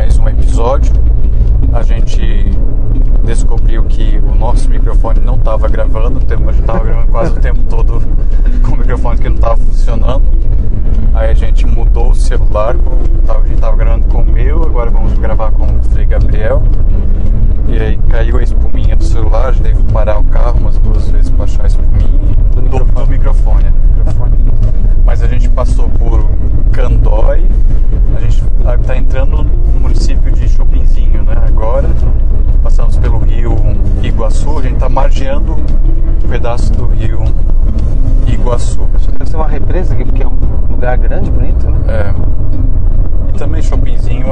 mais um episódio. A gente descobriu que o nosso microfone não estava gravando, a gente estava gravando quase o tempo todo com o microfone que não estava funcionando. Aí a gente mudou o celular, a gente estava gravando com o meu, agora vamos gravar com o Frei Gabriel. E aí caiu a espuminha do celular, a gente teve que parar o carro umas 2 vezes para achar a espuminha do microfone. Mas a gente passou por Candói, a gente está entrando no município de Chopinzinho, né? Agora passamos pelo rio Iguaçu, a gente está margeando um pedaço do rio Iguaçu. Acho que deve ser uma represa aqui, porque é um lugar grande, bonito, né? É. E também Chopinzinho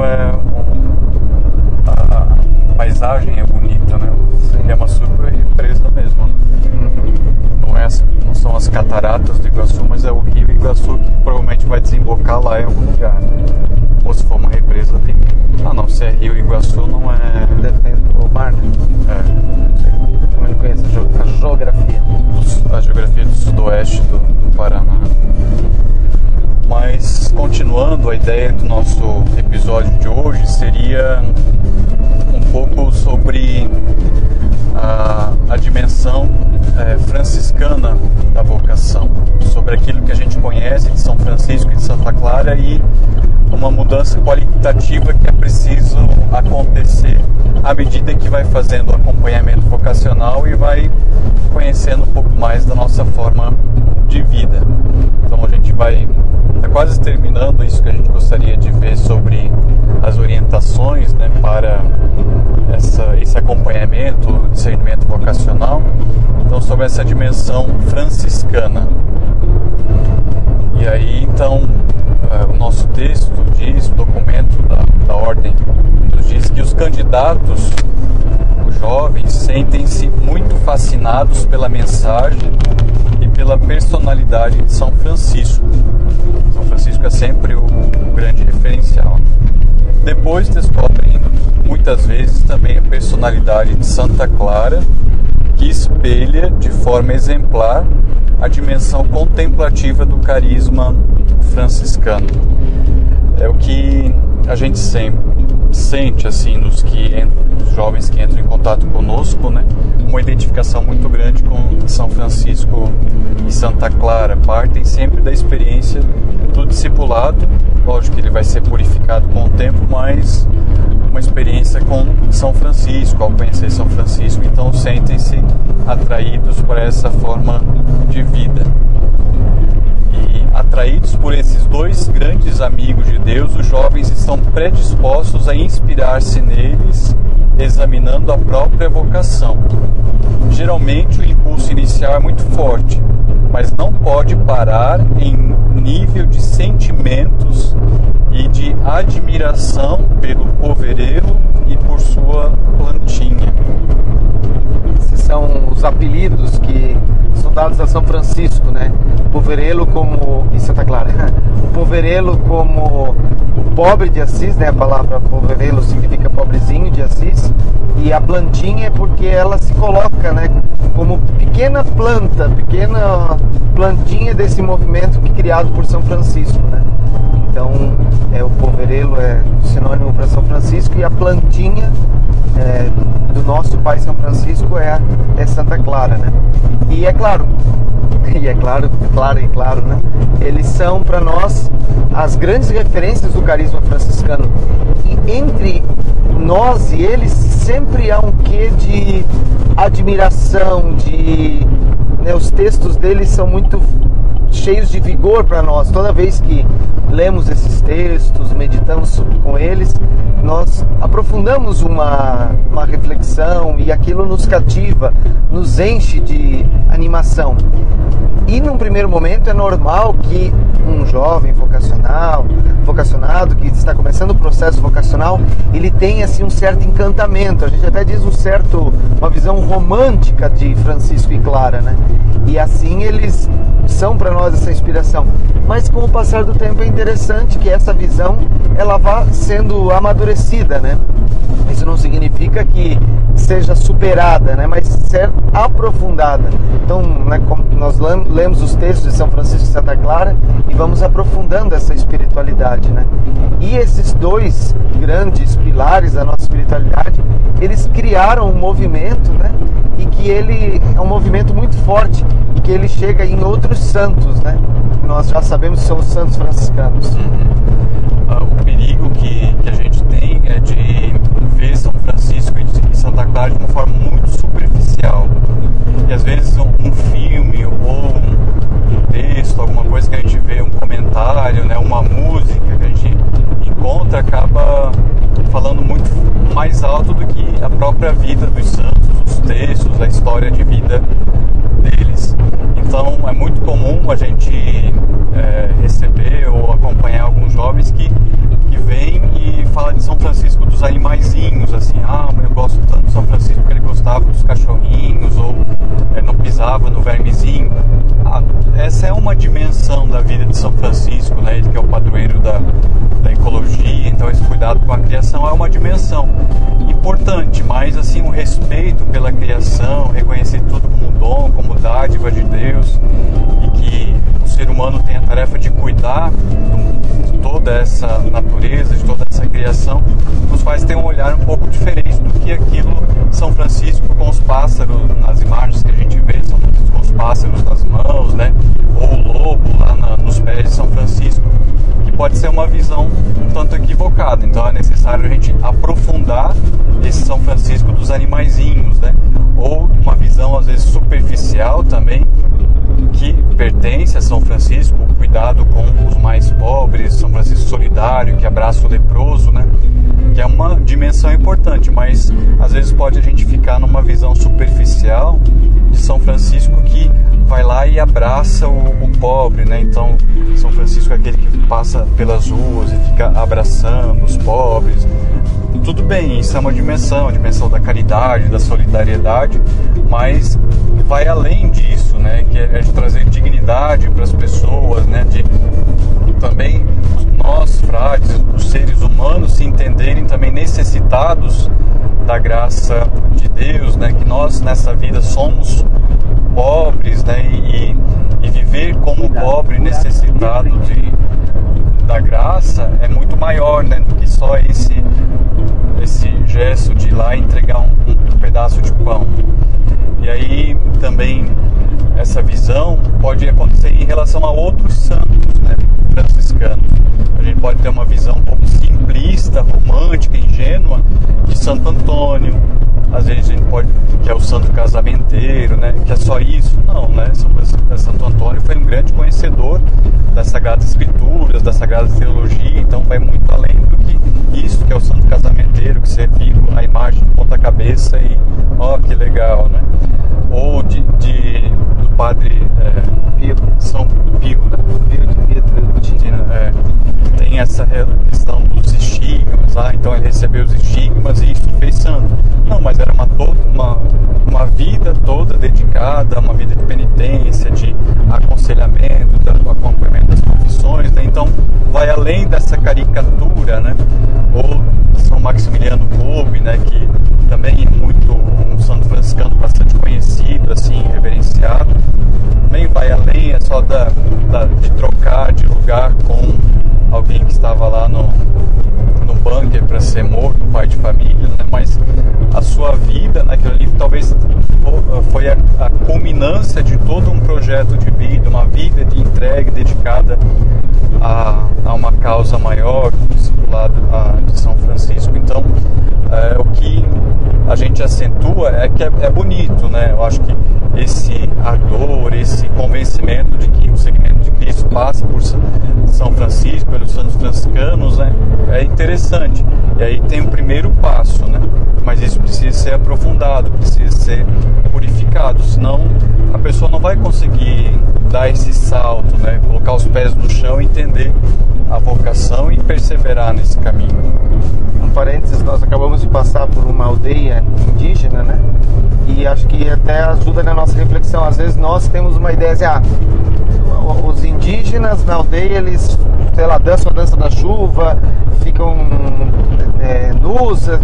a paisagem é bonita, né? Sim. É uma super represa mesmo, né? Não são as cataratas do Iguaçu, mas é o rio Iguaçu que provavelmente vai desembocar lá em algum lugar, né? Ou se for uma represa tem... Ah não, se é rio Iguaçu não é... Deve ter o mar, né? Não sei. Também não conheço a geografia. A geografia do sudoeste do Paraná. Mas continuando, a ideia do nosso episódio de hoje seria um pouco sobre a dimensão franciscana da vocação, sobre aquilo que a gente conhece de São Francisco e de Santa Clara e uma mudança qualitativa que é preciso acontecer à medida que vai fazendo o acompanhamento vocacional e vai conhecendo um pouco mais da nossa forma de vida. Então a gente está quase terminando isso que a gente gostaria de ver sobre as orientações, né, para esse acompanhamento, discernimento vocacional. Então, sobre essa dimensão franciscana. E aí, então, o nosso texto diz, o documento da ordem, nos diz que os candidatos, os jovens, sentem-se muito fascinados pela mensagem e pela personalidade de São Francisco. São Francisco é sempre o grande referencial. Depois descobrem muitas vezes também a personalidade de Santa Clara, que espelha de forma exemplar a dimensão contemplativa do carisma franciscano. É o que a gente sempre sente assim nos jovens que entram em contato conosco, né? Uma identificação muito grande com São Francisco e Santa Clara. Partem sempre da experiência do discipulado. Lógico que ele vai ser purificado com o tempo, mas uma experiência com São Francisco, ao conhecer São Francisco, então sentem-se atraídos por essa forma de vida. E atraídos por esses 2 grandes amigos de Deus, os jovens estão predispostos a inspirar-se neles, examinando a própria vocação. Geralmente o impulso inicial é muito forte, mas não pode parar em nível de sentimentos e de admiração pelo povereiro e por sua plantinha. Esses são os apelidos que são dados a São Francisco, né? O poverelo como... e Santa Clara. O poverelo como o pobre de Assis, né? A palavra poverelo significa pobrezinho de Assis. E a plantinha é porque ela se coloca, né, como pequena plantinha desse movimento que criado por São Francisco, né? Então, o poverelo é sinônimo para São Francisco e a plantinha do nosso pai São Francisco é Santa Clara, né? E é claro, né? Eles são para nós as grandes referências do carisma franciscano. E entre nós e eles sempre há um quê de admiração, né, os textos deles são muito cheios de vigor para nós. Toda vez que lemos esses textos, meditamos com eles, nós aprofundamos uma reflexão e aquilo nos cativa, nos enche de animação. E num primeiro momento é normal que um jovem vocacionado que está começando o processo vocacional, ele tem assim um certo encantamento. A gente até diz uma visão romântica de Francisco e Clara, né? E assim eles são para nós essa inspiração. Mas com o passar do tempo é interessante que essa visão ela vá sendo amadurecida, né? Isso não significa que seja superada, né, mas ser aprofundada. Então, né, nós lemos os textos de São Francisco de Santa Clara e vamos aprofundando essa espiritualidade, né? E esses dois grandes pilares da nossa espiritualidade, eles criaram um movimento, né? E que ele é um movimento muito forte e que ele chega em outros santos, né? Nós já sabemos que são os santos franciscanos. O perigo que a gente tem é de ver São Francisco e Santa Clara de uma forma muito superficial. E às vezes um filme ou um texto, alguma coisa que a gente vê, um comentário, né, uma música que a gente encontra, acaba falando muito mais alto do que a própria vida dos santos, os textos, a história de vida deles. Então é muito comum a gente receber ou acompanhar alguns jovens que vêm e falam de São Francisco dos animaizinhos, assim, eu gosto tanto de São Francisco porque ele gostava dos cachorrinhos, ou não pisava no vermezinho. Essa é uma dimensão da vida de São Francisco, né? Ele que é o padroeiro da ecologia, então esse cuidado com a criação é uma dimensão importante, mas assim, o respeito pela criação, reconhecer tudo como dom, como dádiva de Deus, e que o ser humano tem a tarefa de cuidar de toda essa natureza, de toda essa criação, nos faz ter um olhar um pouco diferente do que aquilo São Francisco com os pássaros, nas imagens que a gente vê, São Francisco com os pássaros nas mãos, né? Ou o lobo lá nos pés de São Francisco, que pode ser uma visão um tanto equivocada. Então é necessário a gente aprofundar esse São Francisco dos animaizinhos, né? Ou uma visão às vezes superficial também, que pertence a São Francisco, o cuidado com os mais pobres, São Francisco solidário, que abraça o leproso, né? Que é uma dimensão importante, mas às vezes pode a gente ficar numa visão superficial de São Francisco que vai lá e abraça o pobre, né? Então São Francisco é aquele que passa pelas ruas e fica abraçando os pobres. Tudo bem, isso é uma dimensão, a dimensão da caridade, da solidariedade, mas vai além disso, né? Que é de trazer dignidade para as pessoas, né? De também nós, frades, os seres humanos, se entenderem também necessitados da graça de Deus, né? Que nós nessa vida somos pobres, né? E viver como pobre necessitado da graça é muito maior, né? Do que só esse gesto de ir lá e entregar um pedaço de pão. E aí também essa visão pode acontecer em relação a outros santos, né, franciscanos. A gente pode ter uma visão um pouco simplista, romântica, ingênua de Santo Antônio. Às vezes a gente pode, que é o santo casamenteiro, né, que é só isso. Não, né? Santo Antônio foi um grande conhecedor das Sagradas Escrituras, da Sagrada Teologia, então vai muito além do que isso, que é o santo casamenteiro, que você viu a imagem de ponta cabeça e que legal, né? Ou do padre São Pio, né? Tem essa questão dos estigmas, então ele recebeu os estigmas e isso fez santo. Não, mas era uma vida toda dedicada, uma vida de penitência, de aconselhamento, do acompanhamento das confissões, né? Então vai além dessa caricatura, né? Ou São Maximiliano Kolbe, né? Que também é muito um santo franciscano bastante conhecido, assim, reverenciado. Também vai além, é só de trocar de lugar com alguém que estava lá no bunker para ser morto, um pai de família, né? Mas a sua vida naquele livro talvez foi a culminância de todo um projeto de vida, uma vida de entrega dedicada a uma causa maior, o discipulado de São Francisco. Então, o que a gente acentua é que é bonito, né? Eu acho que esse ardor, esse convencimento de que o segmento de Cristo passa por São Francisco, pelos santos franciscanos, né? É interessante. E aí tem o primeiro passo, né? Mas isso precisa ser aprofundado, precisa ser purificado, senão a pessoa não vai conseguir dar esse salto, né? Colocar os pés no chão e entender a vocação e perseverar nesse caminho. Um parênteses, nós acabamos de passar por uma aldeia indígena, né? E acho que até ajuda na nossa reflexão. Às vezes nós temos uma ideia assim, os indígenas na aldeia, eles, sei lá, dançam a dança da chuva, ficam nus,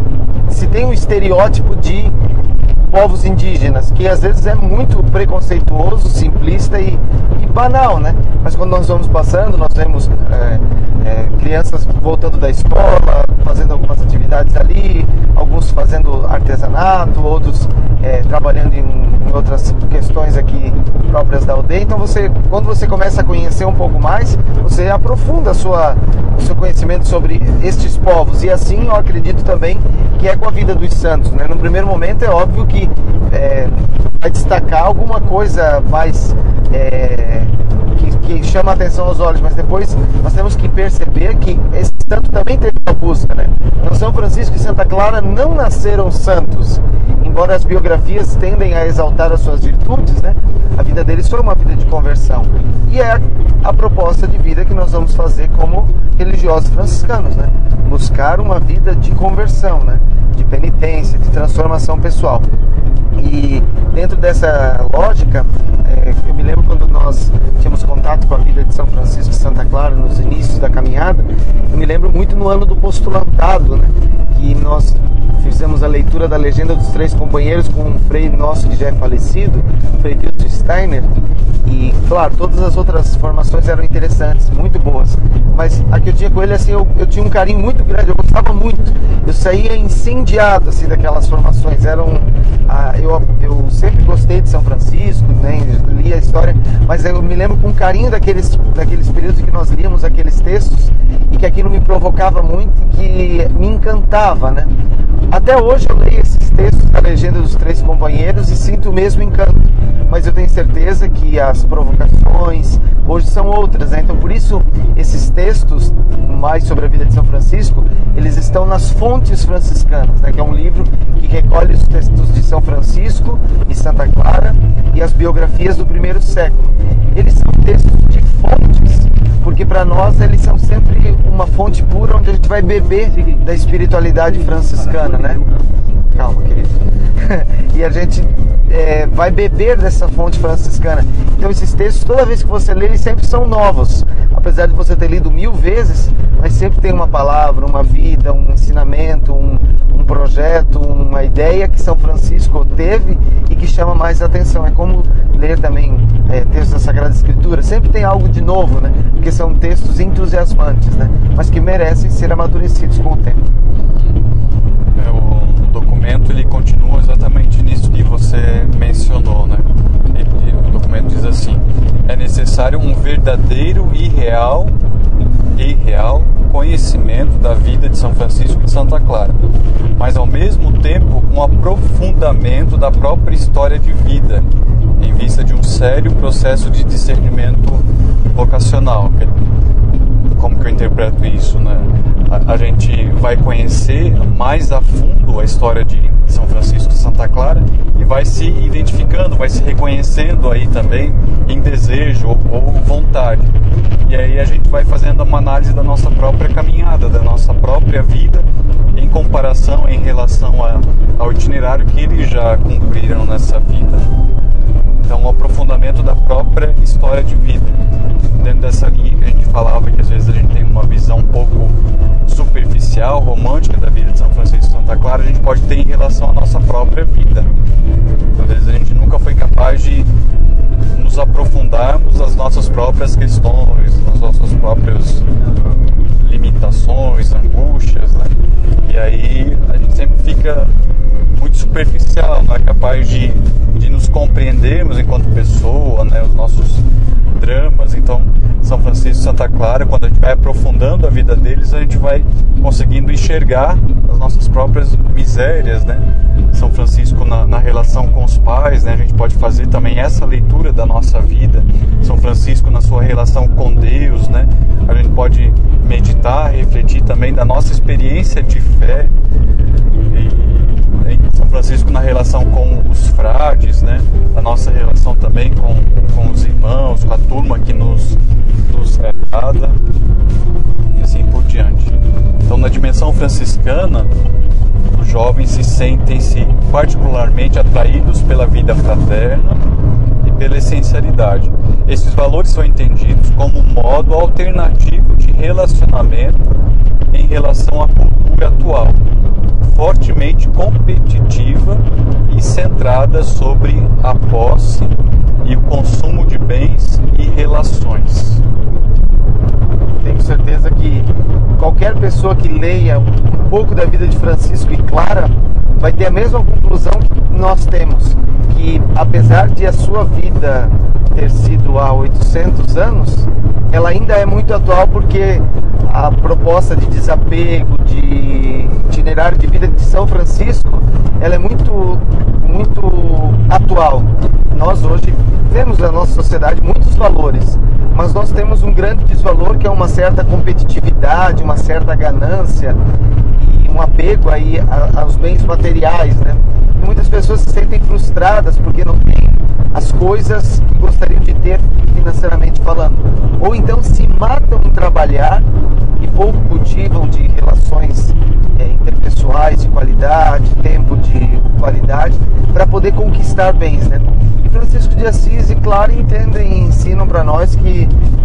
se tem um estereótipo de povos indígenas, que às vezes é muito preconceituoso, simplista e banal, né? Mas quando nós vamos passando, nós vemos crianças voltando da escola, fazendo algumas atividades ali, alguns fazendo artesanato, outros trabalhando em outras questões aqui próprias da aldeia. Então quando você começa a conhecer um pouco mais, você aprofunda o seu conhecimento sobre estes povos. E assim eu acredito também que é com a vida dos santos, né? No primeiro momento é óbvio que vai destacar alguma coisa mais que chama a atenção aos olhos, mas depois nós temos que perceber que esse santo também teve uma busca, né? Então, São Francisco e Santa Clara não nasceram santos, embora as biografias tendem a exaltar as suas virtudes, né? A vida deles foi uma vida de conversão, e é a proposta de vida que nós vamos fazer como religiosos franciscanos, né? Buscar uma vida de conversão, né? De penitência, de transformação pessoal. E dentro dessa lógica, eu me lembro quando nós tínhamos contato com a vida de São Francisco e Santa Clara nos inícios da caminhada, eu me lembro muito no ano do postulantado, né, que nós fizemos a leitura da Legenda dos Três Companheiros com um frei nosso que já é falecido, Frei Wilson Steiner, e claro, todas as outras formações eram interessantes, muito boas, mas a que eu tinha com ele, assim, eu tinha um carinho muito grande, eu gostava muito, eu saía incendiado, assim, daquelas formações. Eu sempre gostei de São Francisco, né, li a história, mas eu me lembro com carinho daqueles períodos que nós líamos aqueles textos e que aquilo me provocava muito e que me encantava, né? Até hoje eu leio esses textos da Legenda dos Três Companheiros e sinto o mesmo encanto, mas eu tenho certeza que as provocações hoje são outras, né? Então por isso esses textos mais sobre a vida de São Francisco, eles estão nas Fontes Franciscanas, né? Que é um livro que recolhe os textos de São Francisco e Santa Clara e as biografias do primeiro século. Eles são textos de fontes, porque para nós eles são sempre uma fonte pura onde a gente vai beber da espiritualidade franciscana, né? Calma, querido. E a gente vai beber dessa fonte franciscana. Então esses textos, toda vez que você lê, eles sempre são novos. Apesar de você ter lido 1000 vezes, mas sempre tem uma palavra, uma vida, um ensinamento, um projeto, uma ideia que São Francisco teve e que chama mais atenção. É como ler também textos da Sagrada Escritura. Sempre tem algo de novo, né? Porque são textos entusiasmantes, né? Mas que merecem ser amadurecidos com o tempo. O documento ele continua exatamente nisso que você mencionou, né? O documento diz assim: é necessário um verdadeiro e real conhecimento da vida de São Francisco e de Santa Clara, mas ao mesmo tempo um aprofundamento da própria história de vida, em vista de um sério processo de discernimento vocacional. Como que eu interpreto isso, né? A gente vai conhecer mais a fundo a história de São Francisco e Santa Clara e vai se identificando, vai se reconhecendo aí também em desejo ou vontade. E aí a gente vai fazendo uma análise da nossa própria caminhada, da nossa própria vida, em comparação, em relação ao itinerário que eles já cumpriram nessa vida. Então, um aprofundamento da própria história de vida. Dentro dessa linha que a gente falava, que às vezes a gente tem uma visão um pouco superficial, romântica da vida de São Francisco e Santa Clara, a gente pode ter em relação à nossa própria vida. Às vezes a gente nunca foi capaz de nos aprofundarmos nas nossas próprias questões, nas nossas próprias limitações, angústias, né? E aí a gente sempre fica muito superficial, não é capaz de nos compreendermos enquanto pessoa, né? Os nossos dramas. Então, São Francisco e Santa Clara, quando a gente vai aprofundando a vida deles, a gente vai conseguindo enxergar as nossas próprias misérias, né? São Francisco na relação com os pais, né? A gente pode fazer também essa leitura da nossa vida. São Francisco na sua relação com Deus, né? A gente pode meditar, refletir também da nossa experiência de fé. São Francisco na relação com os frades, né? A nossa relação também com os irmãos, com a turma que nos é dada, e assim por diante. Então, na dimensão franciscana, os jovens sentem-se particularmente atraídos pela vida fraterna e pela essencialidade. Esses valores são entendidos como um modo alternativo de relacionamento em relação à cultura atual, fortemente competitiva e centrada sobre a posse e o consumo de bens e relações. Tenho certeza que qualquer pessoa que leia um pouco da vida de Francisco e Clara vai ter a mesma conclusão que nós temos, que apesar de a sua vida ter sido há 800 anos, ela ainda é muito atual, porque a proposta de desapego, de itinerário de vida de São Francisco, ela é muito atual. Nós hoje temos na nossa sociedade muitos valores, mas nós temos um grande desvalor, que é uma certa competitividade, uma certa ganância e um apego aí aos bens materiais, né? E muitas pessoas se sentem frustradas porque não têm as coisas que gostariam de ter financeiramente falando, ou então se matam em trabalhar e pouco cultivam de relações interpessoais de qualidade, tempo de qualidade, para poder conquistar bens, né? E Francisco de Assis e Clara entendem e ensinam para nós que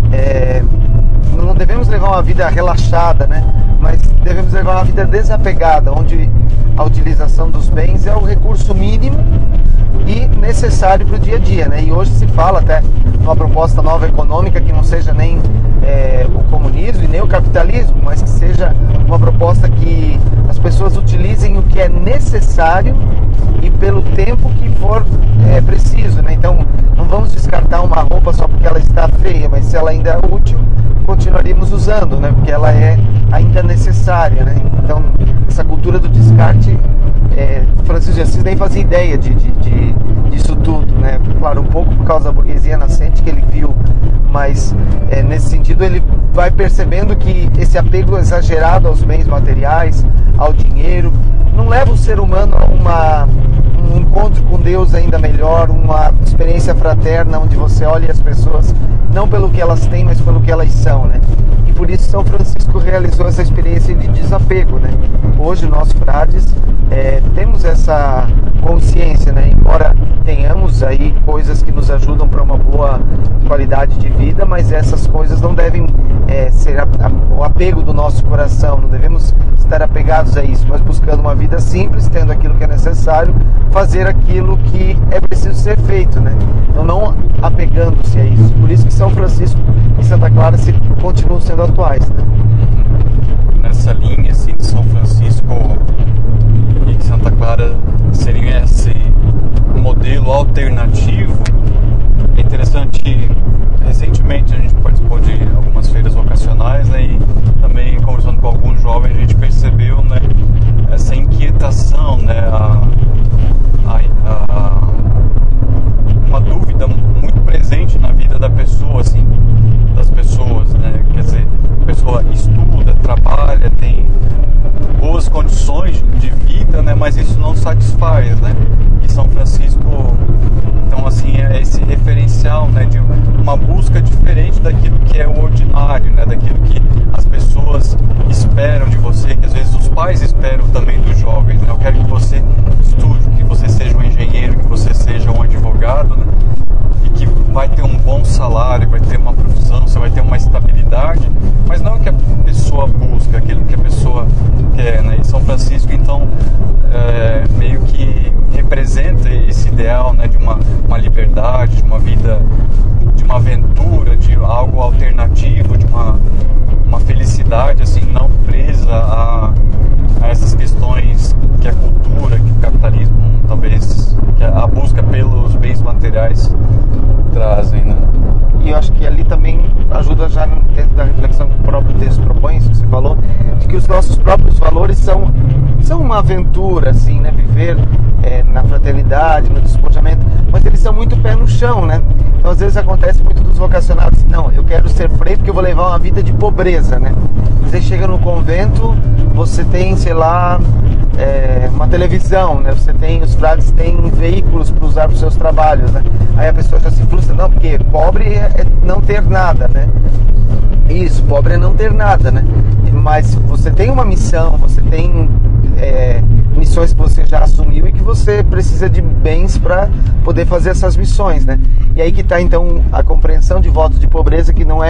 não devemos levar uma vida relaxada, né? Mas devemos levar uma vida desapegada, onde a utilização dos bens é o recurso mínimo e necessário para o dia a dia, né? E hoje se fala até numa proposta nova econômica que não seja nem o comunismo e nem o capitalismo, mas que seja uma proposta que as pessoas utilizem o que é necessário e pelo tempo que for preciso, né? Então não vamos descartar uma roupa só porque ela está feia, mas se ela ainda é útil, continuaríamos usando, né? Porque ela é ainda necessária, né? Então essa cultura do descarte, Francisco de Assis nem fazia ideia disso tudo, né? Claro, um pouco por causa da burguesia nascente que ele viu, mas nesse sentido ele vai percebendo que esse apego exagerado aos bens materiais, ao dinheiro, não leva o ser humano a um encontro com Deus ainda melhor, uma experiência fraterna onde você olha as pessoas não pelo que elas têm, mas pelo que elas são, né? E por isso São Francisco realizou essa experiência de desapego, né? Hoje nós frades temos essa consciência, né? Embora tenhamos aí coisas que nos ajudam para uma boa qualidade de vida, mas essas coisas não devem ser o apego do nosso coração, não devemos estar apegados a isso, mas buscando uma vida simples, tendo aquilo que é necessário, fazer aquilo que é preciso ser feito, né? Então não apegando-se a isso. Por isso que São Francisco e Santa Clara continuam sendo atuais, né? Nessa linha assim, de São Francisco e Santa Clara seriam esse modelo alternativo. É interessante, recentemente a gente participou de algumas feiras vocacionais, né, e também conversando com alguns jovens a gente percebeu, né, essa inquietação, né, uma dúvida muito presente na vida da pessoa, assim, das pessoas, né, quer dizer, a pessoa estuda, trabalha, tem boas condições de vida, né, mas isso não satisfaz, né? E São Francisco, então assim, é esse referencial, né, de uma busca diferente daquilo que é o ordinário, né, daquilo que as pessoas esperam de você, que às vezes os pais esperam também dos jovens, né? Eu quero que você estude, que você seja um engenheiro, que você seja um advogado, né? E que vai ter um bom salário, vai ter uma profissão, você vai ter uma estabilidade, mas não o que a pessoa busca, aquilo que a pessoa quer, né? E São Francisco, então, meio que representa esse ideal, né, de uma liberdade, de uma vida, de uma aventura, de algo alternativo, de uma felicidade, assim, não presa a essas questões que a cultura, que o capitalismo, talvez, que a busca pelos bens materiais trazem, né? E eu acho que ali também ajuda já dentro da reflexão que o próprio texto propõe, isso que você falou, de que os nossos próprios valores são uma aventura, assim, né? Viver na fraternidade, no despojamento, mas eles são muito pé no chão, né? Então às vezes acontece muito dos vocacionados, não, eu quero ser frei porque eu vou levar uma vida de pobreza, né? Você chega no convento, você tem, sei lá, uma televisão, né? Os frades têm veículos para usar para os seus trabalhos, né? Aí a pessoa já se frustra, não, porque pobre é não ter nada, né? Isso, pobre é não ter nada, né? Mas você tem uma missão, você tem missões que você já assumiu e que você precisa de bens para poder fazer essas missões, né? E aí que está então a compreensão de voto de pobreza, que não é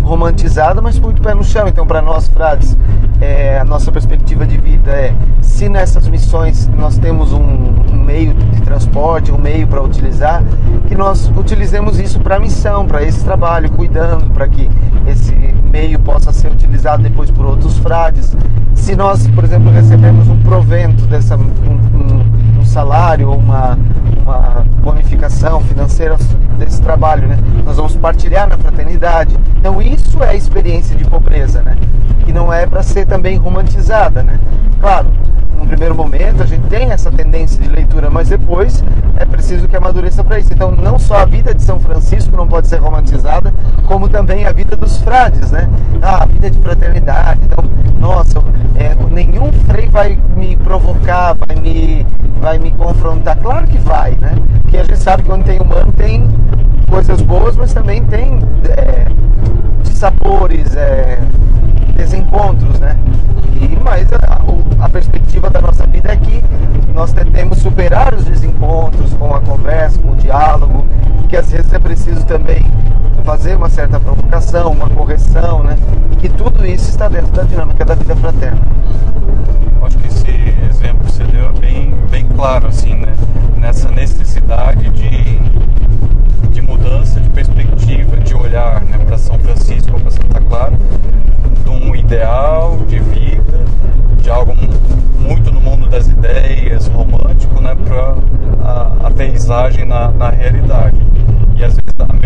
romantizada, mas muito pé no chão. Então, para nós, frades, a nossa perspectiva de vida é: se nessas missões nós temos um meio de transporte, um meio para utilizar, que nós utilizemos isso para a missão, para esse trabalho, cuidando para que esse meio possa ser utilizado depois por outros frades. Se nós, por exemplo, recebemos um provento, um salário ou uma bonificação financeira desse trabalho, né? Nós vamos partilhar na fraternidade. Então isso é a experiência de pobreza, né? Que não é para ser também romantizada, né? Claro, num primeiro momento a gente tem essa tendência de leitura, mas depois é preciso que amadureça para isso. Então não só a vida de São Francisco não pode ser romantizada, como também a vida dos frades, né? A vida de fraternidade. Então, nossa, nenhum frei vai me provocar, vai me confrontar. Claro que vai, né? Porque a gente sabe que onde tem humano tem coisas boas, mas também tem dissabores, desencontros, né? Mas a perspectiva da nossa vida é que nós tentemos superar os desencontros com a conversa, com o diálogo, que às vezes é preciso também fazer uma certa provocação, uma correção, né? E que tudo isso está dentro da dinâmica da vida fraterna. Acho que esse exemplo que você deu é bem claro, assim, né? Nessa necessidade de mudança de perspectiva, de olhar, né, para São Francisco ou para Santa Clara, de um ideal de vida, de algo muito no mundo das ideias, romântico, né, para a aterrissagem na realidade. E às vezes o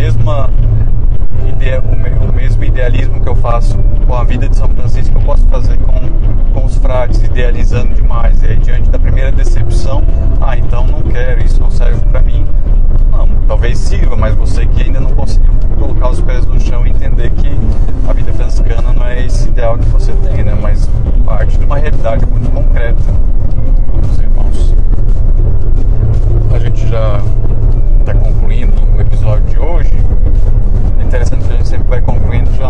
mesmo idealismo que eu faço com a vida de São Francisco eu posso fazer com os frades, idealizando demais. E aí, diante da primeira decepção, então não quero, isso não serve para mim. Não, talvez sirva, mas você que ainda não conseguiu colocar os pés no chão e entender que a vida franciscana não é esse ideal que você tem, né? Mas parte de uma realidade muito concreta, meus irmãos. A gente já está concluindo o episódio de hoje. É interessante que a gente sempre vai concluindo já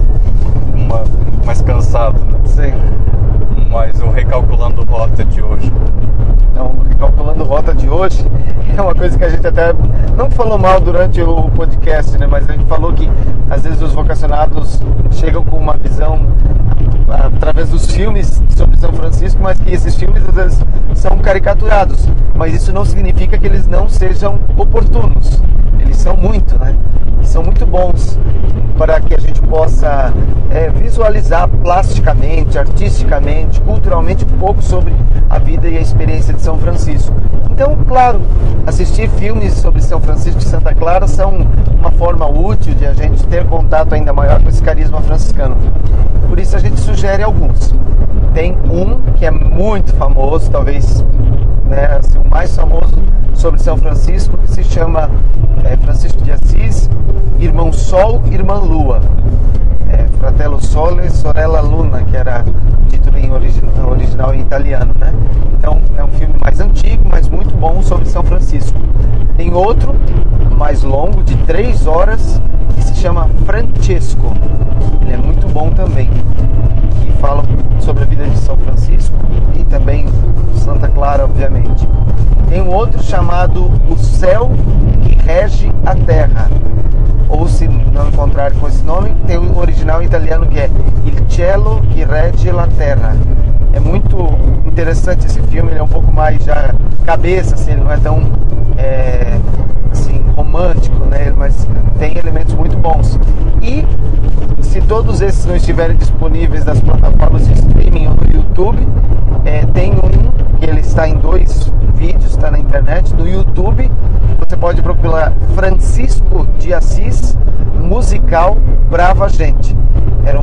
mais cansado, né? Sim. Mas o recalculando rota de hoje. Então, o recalculando rota de hoje é uma coisa que a gente até não falou mal durante o podcast, né? Mas a gente falou que às vezes os vocacionados chegam com uma visão através dos filmes sobre São Francisco, mas que esses filmes às vezes são caricaturados. Mas isso não significa que eles não sejam oportunos. Eles são muito, né? E são muito bons para que a gente possa visualizar plasticamente, artisticamente, culturalmente um pouco sobre a vida e a experiência de São Francisco. Então, claro, assistir filmes sobre São Francisco e Santa Clara são uma forma útil de a gente ter contato ainda maior com esse carisma franciscano. Por isso a gente sugere alguns. Tem um que é muito famoso, talvez assim, o mais famoso sobre São Francisco, que se chama Francisco de Assis, Irmão Sol, Irmã Lua. Fratello Sole, Sorella Luna, que era o título em original em italiano, né? Então é um filme mais antigo, mas muito bom sobre São Francisco. Tem outro mais longo, de 3 horas, que se chama Francesco. Ele é muito bom também, que fala sobre a vida de São Francisco e também Santa Clara, obviamente. Tem um outro chamado O Céu que Rege a Terra, ou se não encontrar com esse nome, tem o original em italiano, que é Il Cielo che Regge la Terra. É muito interessante esse filme, ele é um pouco mais já cabeça, assim, ele não é tão assim, romântico, né? Mas tem elementos muito bons. E se todos esses não estiverem disponíveis nas plataformas de streaming ou no YouTube, tem um que ele está em 2 vídeos, está na internet, no YouTube. Você pode procurar Francisco de Assis musical Brava Gente. Era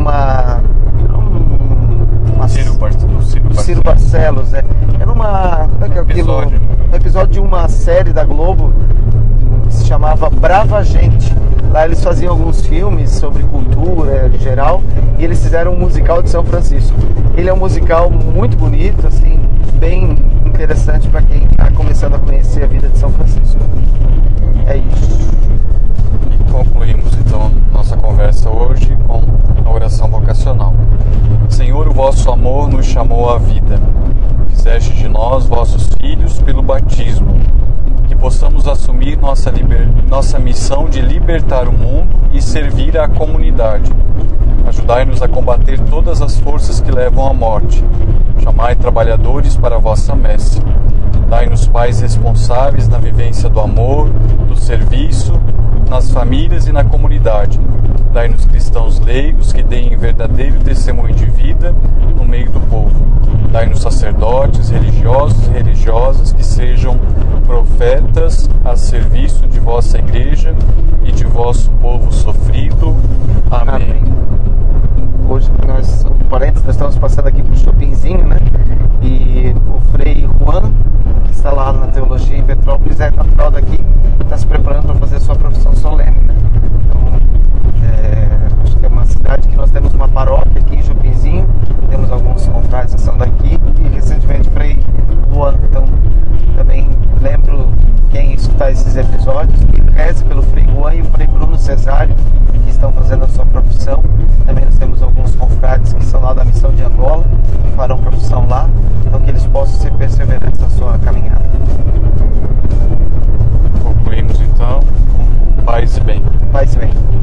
Ciro Barcelos, Era um episódio de uma série da Globo que se chamava Brava Gente. Lá eles faziam alguns filmes sobre cultura em geral e eles fizeram um musical de São Francisco. Ele é um musical muito bonito, assim, bem interessante para quem está começando a conhecer a vida de São Francisco. É isso. E concluímos então nossa conversa hoje com a oração vocacional. Senhor, o vosso amor nos chamou à vida. Fizeste de nós vossos filhos pelo batismo. Que possamos assumir nossa missão de libertar o mundo e servir à comunidade. Ajudai-nos a combater todas as forças que levam à morte. Chamai trabalhadores para a vossa messe. Dai-nos pais responsáveis na vivência do amor, do serviço, nas famílias e na comunidade. Dai-nos cristãos leigos que deem verdadeiro testemunho de vida no meio do povo. Dai-nos sacerdotes, religiosos e religiosas que sejam profetas a serviço de vossa igreja e de vosso povo sofrido. Amém. Hoje nós estamos passando aqui por Chopinzinho, né? E o Frei Juan, que está lá na teologia em Petrópolis, é natural daqui, está se preparando para fazer a sua profissão solene, né? Então, acho que é uma cidade que nós temos uma paróquia aqui em Chopinzinho, temos alguns confrades que são daqui e recentemente o Frei Juan. Então, também lembro quem escutar esses episódios que reze pelo Frei Juan e o Frei Bruno Cesário, que estão fazendo a sua profissão. Também nós temos alguns confrades que são lá da missão de Angola, que farão profissão lá, então que eles possam ser perseverantes na sua caminhada. Concluímos então com paz e bem. Paz e bem.